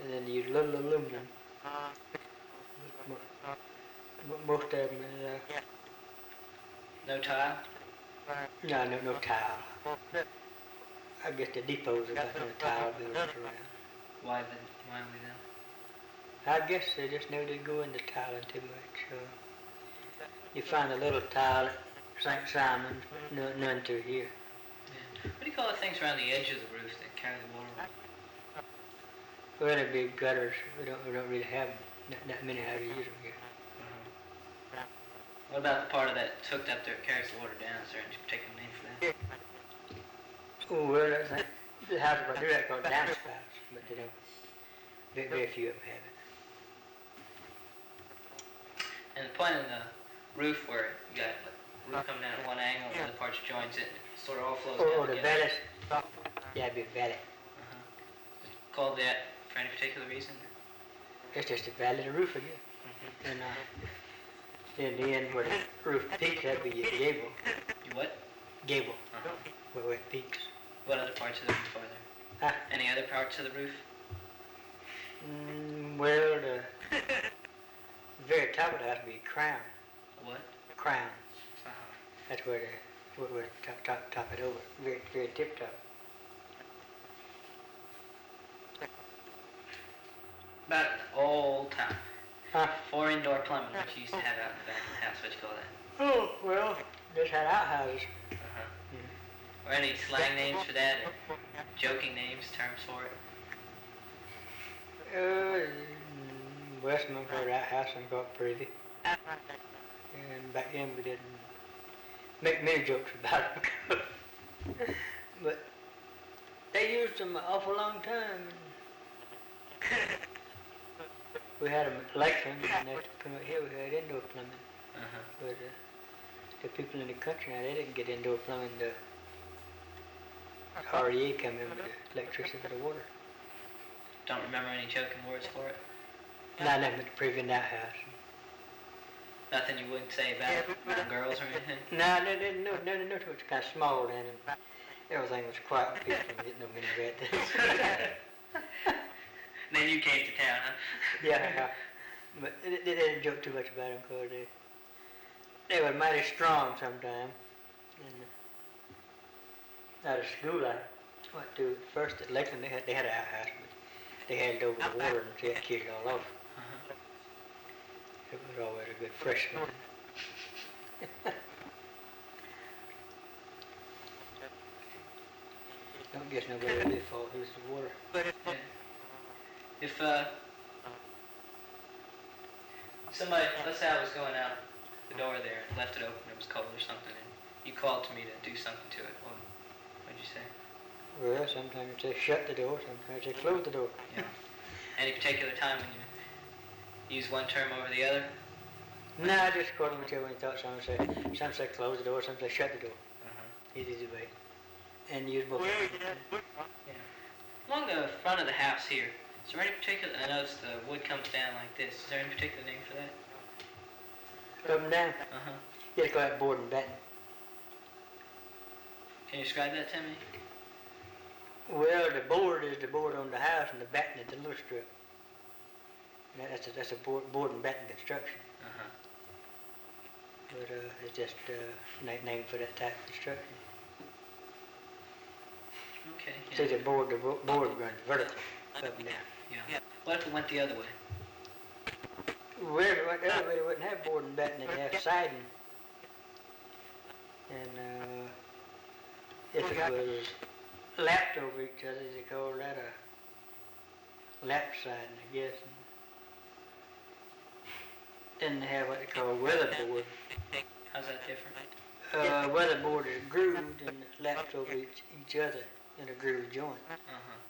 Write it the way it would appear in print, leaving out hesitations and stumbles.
then you use little aluminum. Most of them is, No tile? no tile. I guess the depots have got no tile buildings around. Why only them? I guess they just know they go into tiling too much. So you find a little tile at St. Simon's, but none through here. Yeah. What do you call the things around the edge of the roof that carry the water? Well, they're big gutters. We don't really have that many how to use them here. What about the part of that hooked up there that carries the water down? Is there any particular name for that? Oh, well, that's not, the houses that do that called downspouts, but they don't. Very few of them have it. And the point of the roof where you got the roof coming down at one angle and the other parts joins it, sort of all flows down the together. valley. Yeah, it'd be a valley. Called that for any particular reason? It's just a valley, the roof again. And in the end, where the roof peaks, that'd be your gable. You what? Gable. Where it peaks. What other parts of the roof are there? Huh? Any other parts of the roof? Well, the very top of the house would be a crown. What? Crown. That's where the top it over. Very tip top. About an old time. Huh? For indoor plumbing, which you used to have out in the back of the house. What you call that? Oh, well, just had outhouses. Or any slang names for that? Or joking names, terms for it? Westman called outhouse and called privy. And back then we didn't make many jokes about it. But they used them an awful long time. We had them at Lakeland, and they come out here, we had indoor plumbing. But the people in the country now, they didn't get indoor plumbing. The REA come in with the electricity for the water. Don't remember any joking words for it? Not nothing but the privy and outhouse. Nothing you wouldn't say about girls or anything? No, it was kind of small then, and everything was quiet. People didn't know many bad things. Then you came to town, huh? Yeah. But they didn't joke too much about them because they were mighty strong sometimes. And out of school, I went to first at Lakeland. They had an outhouse, but they had it over the water and they had kicked it all off. It was always a good freshman. Don't guess nobody would be fault. It was the water. Yeah. If somebody, let's say I was going out the door there and left it open, it was cold or something, and you called to me to do something to it, what'd you say? Well, sometimes they shut the door, sometimes they close the door. Yeah. Any particular time when you use one term over the other? No, I just according to when you thought some say close the door, some say shut the door. Easy way. And use both. Yeah. Along the front of the house here, is there any particular, I noticed the wood comes down like this, is there any particular name for that? Up and down? Yeah, it's called board and batten. Can you describe that to me? Well, the board is the board on the house and the batten is the little strip. That's a board and batten construction. But it's just named for that type of construction. Okay. Yeah. See, the board runs vertical, up and down. Yeah. What if it went the other way? Well, if it went the other way, they wouldn't have board and batten, they'd have siding. And if it was lapped over each other, they call that a lap siding, I guess. Then they have what they call weatherboard. How's that different? Weatherboard is grooved and lapped over each other in a groove joint.